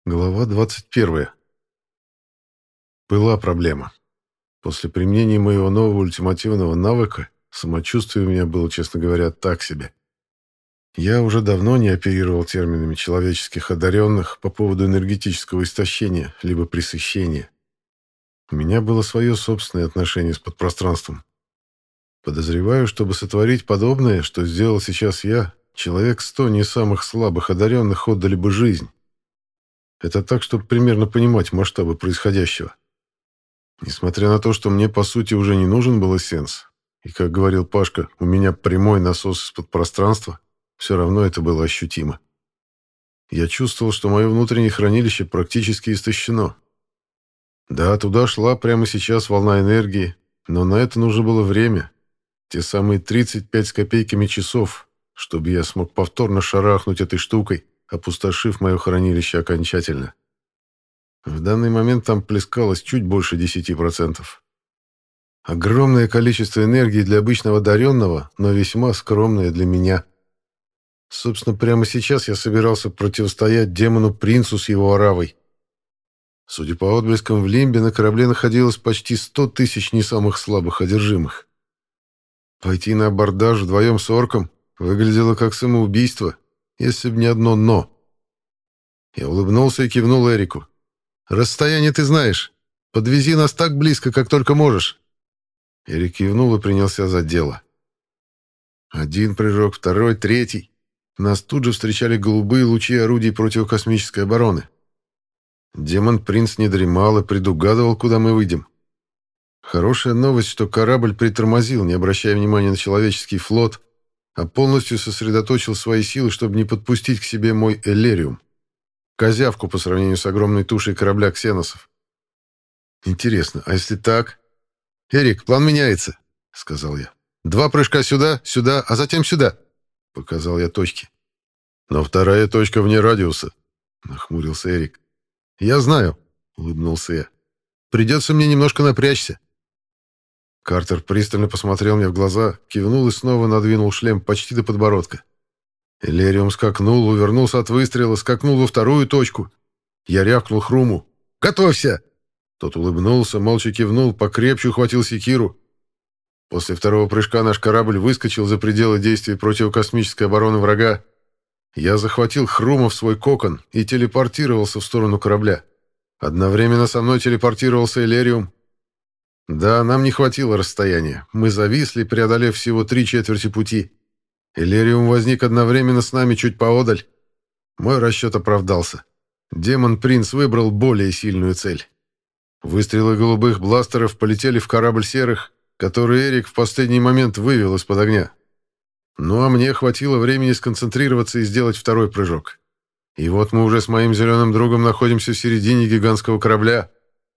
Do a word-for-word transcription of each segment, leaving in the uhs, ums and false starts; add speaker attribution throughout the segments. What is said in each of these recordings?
Speaker 1: Глава двадцать первая. Была проблема. После применения моего нового ультимативного навыка самочувствие у меня было, честно говоря, так себе. Я уже давно не оперировал терминами человеческих одаренных по поводу энергетического истощения либо пресыщения. У меня было свое собственное отношение с подпространством. Подозреваю, чтобы сотворить подобное, что сделал сейчас я, человек сто не самых слабых одаренных отдали бы жизнь. Это так, чтобы примерно понимать масштабы происходящего. Несмотря на то, что мне, по сути, уже не нужен был эссенс, и, как говорил Пашка, у меня прямой насос из-под пространства, все равно это было ощутимо. Я чувствовал, что мое внутреннее хранилище практически истощено. Да, туда шла прямо сейчас волна энергии, но на это нужно было время, те самые тридцать пять с копейками часов, чтобы я смог повторно шарахнуть этой штукой, опустошив мое хранилище окончательно. В данный момент там плескалось чуть больше десяти процентов. Огромное количество энергии для обычного одаренного, но весьма скромное для меня. Собственно, прямо сейчас я собирался противостоять демону-принцу с его оравой. Судя по отблескам, в Лимбе на корабле находилось почти сто тысяч не самых слабых одержимых. Пойти на абордаж вдвоем с орком выглядело как самоубийство, если бы не одно «но». Я улыбнулся и кивнул Эрику. «Расстояние ты знаешь. Подвези нас так близко, как только можешь». Эрик кивнул и принялся за дело. Один прыжок, второй, третий. Нас тут же встречали голубые лучи орудий противокосмической обороны. Демон-принц не дремал и предугадывал, куда мы выйдем. Хорошая новость, что корабль притормозил, не обращая внимания на человеческий флот, а полностью сосредоточил свои силы, чтобы не подпустить к себе мой Эллериум. Козявку по сравнению с огромной тушей корабля ксеносов. Интересно, а если так? «Эрик, план меняется», — сказал я. «Два прыжка сюда, сюда, а затем сюда», — показал я точки. «Но вторая точка вне радиуса», — нахмурился Эрик. «Я знаю», — улыбнулся я. «Придется мне немножко напрячься». Картер пристально посмотрел мне в глаза, кивнул и снова надвинул шлем почти до подбородка. Эллериум скакнул, увернулся от выстрела, скакнул во вторую точку. Я рявкнул Хруму. «Готовься!» Тот улыбнулся, молча кивнул, покрепче ухватил секиру. После второго прыжка наш корабль выскочил за пределы действий противокосмической обороны врага. Я захватил Хрума в свой кокон и телепортировался в сторону корабля. Одновременно со мной телепортировался Эллериум. Да, нам не хватило расстояния. Мы зависли, преодолев всего три четверти пути. Эллериум возник одновременно с нами чуть поодаль. Мой расчет оправдался. Демон-принц выбрал более сильную цель. Выстрелы голубых бластеров полетели в корабль серых, который Эрик в последний момент вывел из-под огня. Ну а мне хватило времени сконцентрироваться и сделать второй прыжок. И вот мы уже с моим зеленым другом находимся в середине гигантского корабля.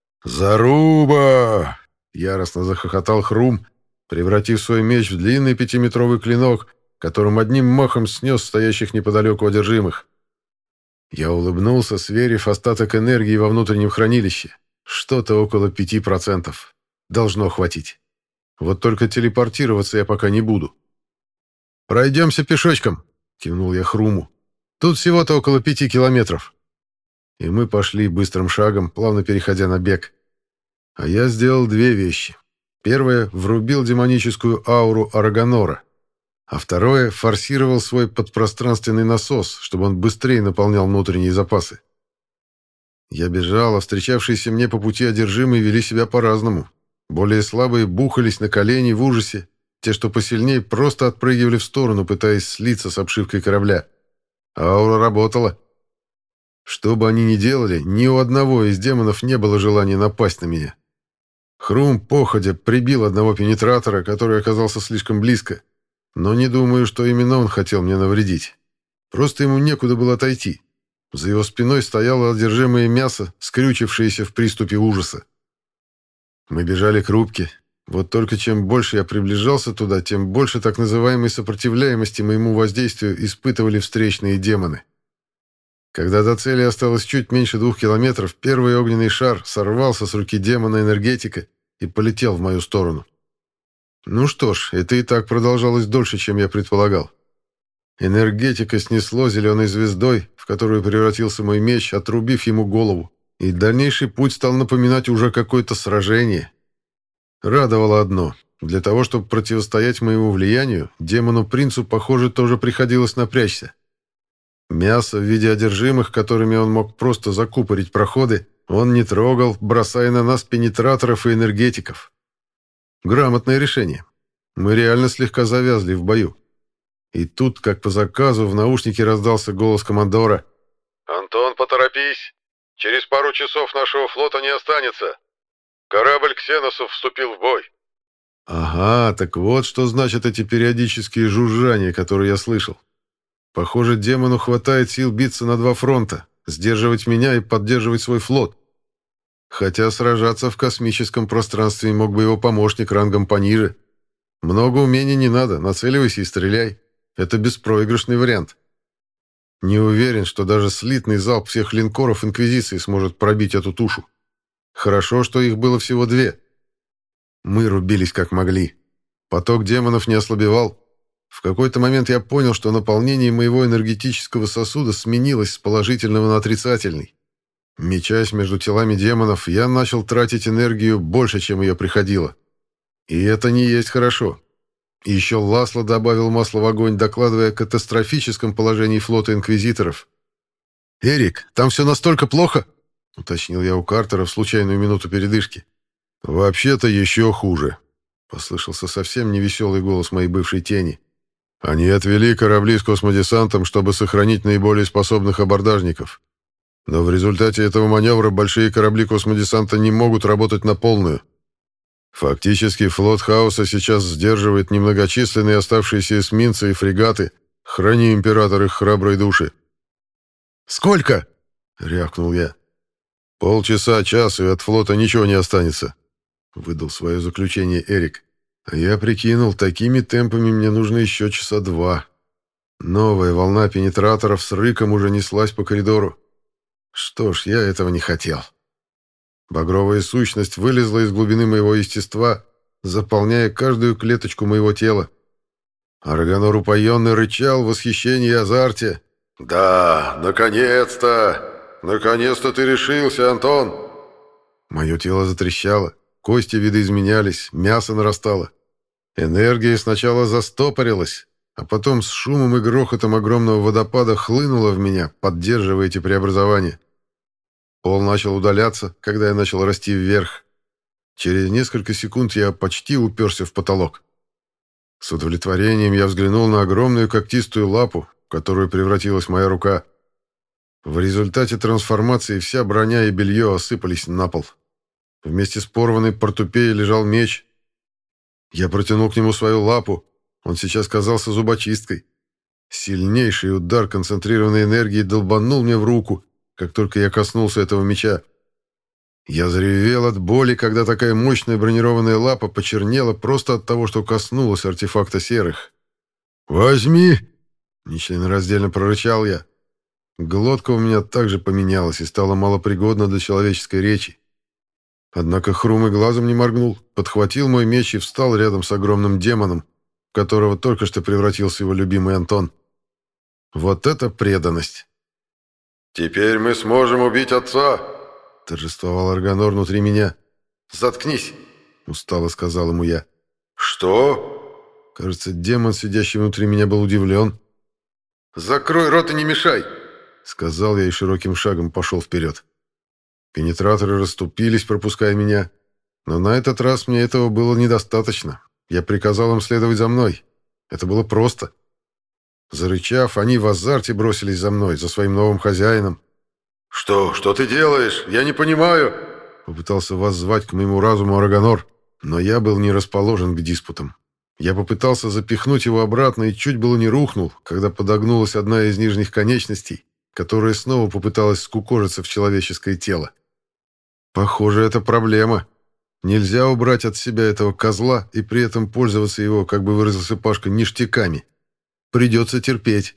Speaker 1: «Заруба!» — яростно захохотал Хрум, превратив свой меч в длинный пятиметровый клинок, которым одним махом снес стоящих неподалеку одержимых. Я улыбнулся, сверив остаток энергии во внутреннем хранилище. Что-то около пяти процентов. Должно хватить. Вот только телепортироваться я пока не буду. «Пройдемся пешочком», — кивнул я Хруму. «Тут всего-то около пяти километров». И мы пошли быстрым шагом, плавно переходя на бег. А я сделал две вещи. Первое — врубил демоническую ауру Арагонора. А второе — форсировал свой подпространственный насос, чтобы он быстрее наполнял внутренние запасы. Я бежал, а встречавшиеся мне по пути одержимые вели себя по-разному. Более слабые бухались на колени в ужасе, те, что посильнее, просто отпрыгивали в сторону, пытаясь слиться с обшивкой корабля. Аура работала. Что бы они ни делали, ни у одного из демонов не было желания напасть на меня. Хрум, походя, прибил одного пенетратора, который оказался слишком близко. Но не думаю, что именно он хотел мне навредить. Просто ему некуда было отойти. За его спиной стояло одержимое мясо, скрючившееся в приступе ужаса. Мы бежали к рубке. Вот только чем больше я приближался туда, тем больше так называемой сопротивляемости моему воздействию испытывали встречные демоны. Когда до цели осталось чуть меньше двух километров, первый огненный шар сорвался с руки демона-энергетика и полетел в мою сторону. Ну что ж, это и так продолжалось дольше, чем я предполагал. Энергетика снесло зеленой звездой, в которую превратился мой меч, отрубив ему голову, и дальнейший путь стал напоминать уже какое-то сражение. Радовало одно. Для того, чтобы противостоять моему влиянию, демону-принцу, похоже, тоже приходилось напрячься. Мясо в виде одержимых, которыми он мог просто закупорить проходы, он не трогал, бросая на нас пенетраторов и энергетиков. Грамотное решение. Мы реально слегка завязли в бою. И тут, как по заказу, в наушнике раздался голос командора.
Speaker 2: «Антон, поторопись! Через пару часов нашего флота не останется. Корабль ксеносов вступил в бой».
Speaker 1: Ага, так вот что значат эти периодические жужжания, которые я слышал. Похоже, демону хватает сил биться на два фронта, сдерживать меня и поддерживать свой флот. Хотя сражаться в космическом пространстве мог бы его помощник рангом пониже. Много умений не надо, нацеливайся и стреляй. Это беспроигрышный вариант. Не уверен, что даже слитный залп всех линкоров Инквизиции сможет пробить эту тушу. Хорошо, что их было всего две. Мы рубились как могли. Поток демонов не ослабевал. В какой-то момент я понял, что наполнение моего энергетического сосуда сменилось с положительного на отрицательный. Мечась между телами демонов, я начал тратить энергию больше, чем ее приходило. И это не есть хорошо. И еще Ласло добавил масло в огонь, докладывая о катастрофическом положении флота инквизиторов. «Эрик, там все настолько плохо?» — уточнил я у Картера в случайную минуту передышки. «Вообще-то еще хуже», — послышался совсем невеселый голос моей бывшей тени. «Они отвели корабли с космодесантом, чтобы сохранить наиболее способных абордажников. Но в результате этого маневра большие корабли космодесанта не могут работать на полную. Фактически флот Хаоса сейчас сдерживает немногочисленные оставшиеся эсминцы и фрегаты. Храни, император, их храбрые души». «Сколько?» — рявкнул я. «Полчаса, час, и от флота ничего не останется», — выдал свое заключение Эрик. А я прикинул, такими темпами мне нужно еще часа два. Новая волна пенетраторов с рыком уже неслась по коридору. Что ж, я этого не хотел. Багровая сущность вылезла из глубины моего естества, заполняя каждую клеточку моего тела. Арганор упоенно рычал в восхищении и азарте.
Speaker 2: «Да, наконец-то! Наконец-то ты решился, Антон!»
Speaker 1: Мое тело затрещало, кости видоизменялись, мясо нарастало. Энергия сначала застопорилась, а потом с шумом и грохотом огромного водопада хлынула в меня, поддерживая эти преобразования. Пол начал удаляться, когда я начал расти вверх. Через несколько секунд я почти уперся в потолок. С удовлетворением я взглянул на огромную когтистую лапу, в которую превратилась моя рука. В результате трансформации вся броня и белье осыпались на пол. Вместе с порванной портупеей лежал меч. Я протянул к нему свою лапу. Он сейчас казался зубочисткой. Сильнейший удар концентрированной энергии долбанул мне в руку, как только я коснулся этого меча. Я заревел от боли, когда такая мощная бронированная лапа почернела просто от того, что коснулась артефакта серых. «Возьми!» — нечленораздельно прорычал я. Глотка у меня также поменялась и стала малопригодна для человеческой речи. Однако Хрум и глазом не моргнул, подхватил мой меч и встал рядом с огромным демоном, в которого только что превратился его любимый Антон. Вот это преданность!
Speaker 2: «Теперь мы сможем убить отца!»
Speaker 1: — торжествовал Арганор внутри меня.
Speaker 2: «Заткнись!»
Speaker 1: — устало сказал ему я.
Speaker 2: «Что?»
Speaker 1: Кажется, демон, сидящий внутри меня, был удивлен.
Speaker 2: «Закрой рот и не мешай!»
Speaker 1: — сказал я и широким шагом пошел вперед. Пенетраторы расступились, пропуская меня. Но на этот раз мне этого было недостаточно. Я приказал им следовать за мной. Это было просто. Зарычав, они в азарте бросились за мной, за своим новым хозяином.
Speaker 2: «Что? Что ты делаешь? Я не понимаю!»
Speaker 1: Попытался воззвать к моему разуму Арганор, но я был не расположен к диспутам. Я попытался запихнуть его обратно и чуть было не рухнул, когда подогнулась одна из нижних конечностей, которая снова попыталась скукожиться в человеческое тело. Похоже, это проблема. Нельзя убрать от себя этого козла и при этом пользоваться его, как бы выразился Пашка, ништяками. Придется терпеть.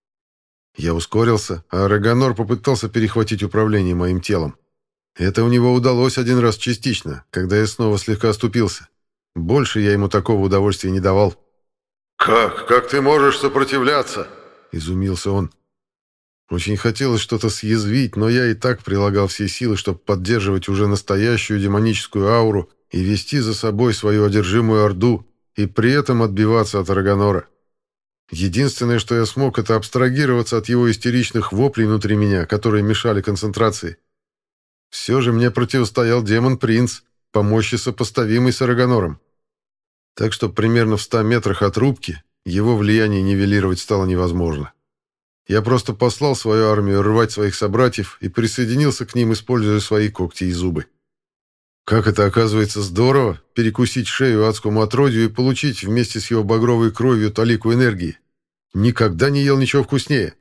Speaker 1: Я ускорился, а Арагонор попытался перехватить управление моим телом. Это у него удалось один раз частично, когда я снова слегка оступился. Больше я ему такого удовольствия не давал.
Speaker 2: «Как? Как ты можешь сопротивляться?
Speaker 1: изумился он. Очень хотелось что-то съязвить, но я и так прилагал все силы, чтобы поддерживать уже настоящую демоническую ауру и вести за собой свою одержимую орду, и при этом отбиваться от Арагонора. Единственное, что я смог, это абстрагироваться от его истеричных воплей внутри меня, которые мешали концентрации. Все же мне противостоял демон-принц, по мощи сопоставимый с Арагонором. Так что примерно в ста метрах от рубки его влияние нивелировать стало невозможно. Я просто послал свою армию рвать своих собратьев и присоединился к ним, используя свои когти и зубы. Как это, оказывается, здорово — перекусить шею адскому отродью и получить вместе с его багровой кровью талику энергии. Никогда не ел ничего вкуснее.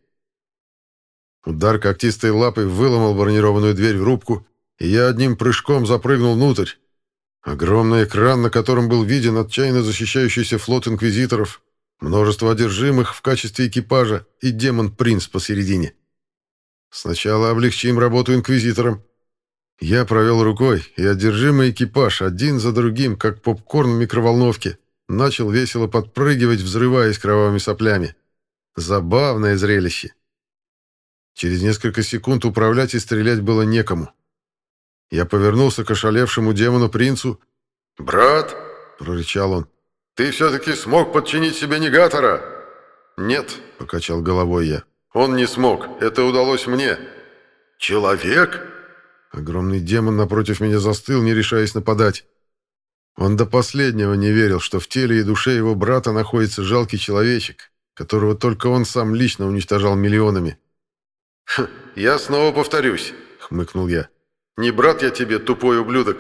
Speaker 1: Удар когтистой лапой выломал бронированную дверь в рубку, и я одним прыжком запрыгнул внутрь. Огромный экран, на котором был виден отчаянно защищающийся флот инквизиторов, множество одержимых в качестве экипажа и демон-принц посередине. Сначала облегчим работу инквизиторам. Я провел рукой, и одержимый экипаж один за другим, как попкорн в микроволновке, начал весело подпрыгивать, взрываясь кровавыми соплями. Забавное зрелище. Через несколько секунд управлять и стрелять было некому. Я повернулся к ошалевшему демону-принцу.
Speaker 2: «Брат!»
Speaker 1: — прорычал он.
Speaker 2: «Ты все-таки смог подчинить себе негатора?»
Speaker 1: «Нет», — покачал головой я.
Speaker 2: «Он не смог. Это удалось мне». «Человек?»
Speaker 1: Огромный демон напротив меня застыл, не решаясь нападать. Он до последнего не верил, что в теле и душе его брата находится жалкий человечек, которого только он сам лично уничтожал миллионами.
Speaker 2: «Хм, я снова повторюсь», — хмыкнул я. «Не брат я тебе, тупой ублюдок».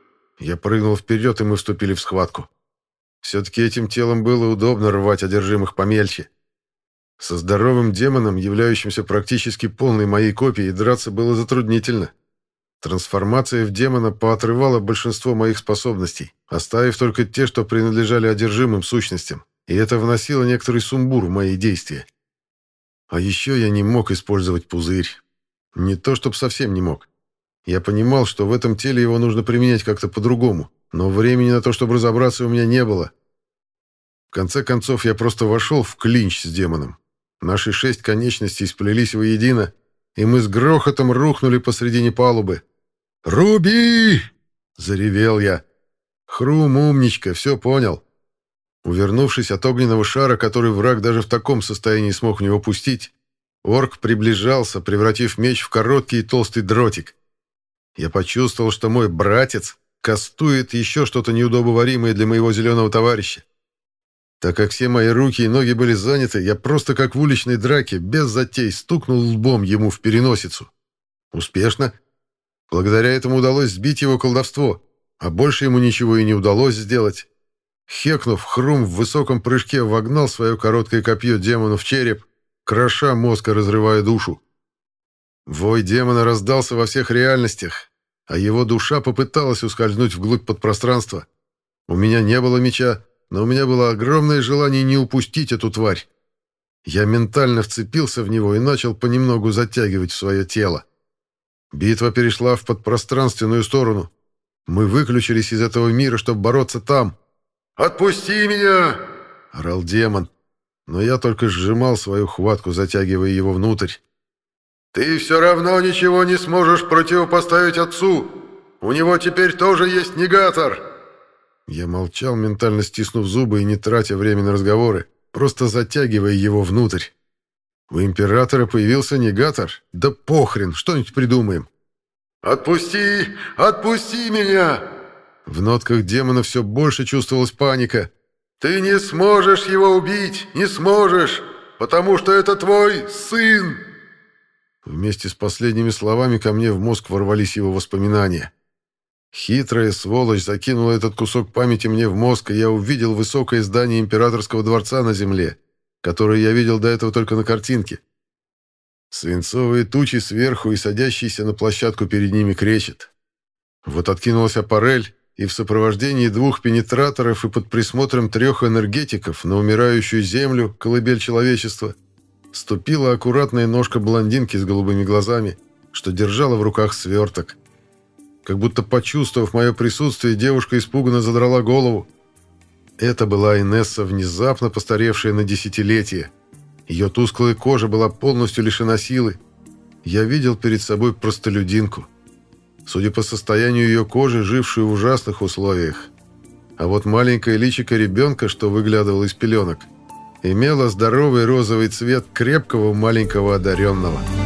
Speaker 1: Я прыгнул вперед, и мы вступили в схватку. Все-таки этим телом было удобно рвать одержимых помельче. Со здоровым демоном, являющимся практически полной моей копией, драться было затруднительно. Трансформация в демона поотрывала большинство моих способностей, оставив только те, что принадлежали одержимым сущностям, и это вносило некоторый сумбур в мои действия. А еще я не мог использовать пузырь. Не то, чтобы совсем не мог. Я понимал, что в этом теле его нужно применять как-то по-другому, но времени на то, чтобы разобраться, у меня не было. В конце концов, я просто вошел в клинч с демоном. Наши шесть конечностей сплелись воедино, и мы с грохотом рухнули посредине палубы. «Руби!» — заревел я. Хрум, умничка, все понял. Увернувшись от огненного шара, который враг даже в таком состоянии смог в него пустить, орк приближался, превратив меч в короткий и толстый дротик. Я почувствовал, что мой братец кастует еще что-то неудобоваримое для моего зеленого товарища. Так как все мои руки и ноги были заняты, я просто как в уличной драке, без затей, стукнул лбом ему в переносицу. Успешно. Благодаря этому удалось сбить его колдовство, а больше ему ничего и не удалось сделать. Хекнув, Хрум в высоком прыжке вогнал свое короткое копье демону в череп, кроша мозг и разрывая душу. Вой демона раздался во всех реальностях, а его душа попыталась ускользнуть вглубь подпространства. У меня не было меча, но у меня было огромное желание не упустить эту тварь. Я ментально вцепился в него и начал понемногу затягивать в свое тело. Битва перешла в подпространственную сторону. Мы выключились из этого мира, чтобы бороться там.
Speaker 2: «Отпусти меня!»
Speaker 1: — орал демон. Но я только сжимал свою хватку, затягивая его внутрь.
Speaker 2: «Ты все равно ничего не сможешь противопоставить отцу. У него теперь тоже есть негатор».
Speaker 1: Я молчал, ментально стиснув зубы и не тратя время на разговоры, просто затягивая его внутрь. У императора появился негатор? Да похрен, что-нибудь придумаем.
Speaker 2: «Отпусти! Отпусти меня!»
Speaker 1: В нотках демона все больше чувствовалась паника.
Speaker 2: «Ты не сможешь его убить! Не сможешь! Потому что это твой сын!»
Speaker 1: Вместе с последними словами ко мне в мозг ворвались его воспоминания. Хитрая сволочь закинула этот кусок памяти мне в мозг, и я увидел высокое здание императорского дворца на земле, которое я видел до этого только на картинке. Свинцовые тучи сверху и садящийся на площадку перед ними кречет. Вот откинулась аппарель, и в сопровождении двух пенетраторов и под присмотром трех энергетиков на умирающую землю, колыбель человечества, ступила аккуратная ножка блондинки с голубыми глазами, что держала в руках сверток. Как будто почувствовав мое присутствие, девушка испуганно задрала голову. Это была Инесса, внезапно постаревшая на десятилетие. Ее тусклая кожа была полностью лишена силы. Я видел перед собой простолюдинку. Судя по состоянию ее кожи, жившую в ужасных условиях. А вот маленькое личико ребенка, что выглядывало из пеленок, имело здоровый розовый цвет крепкого маленького одаренного.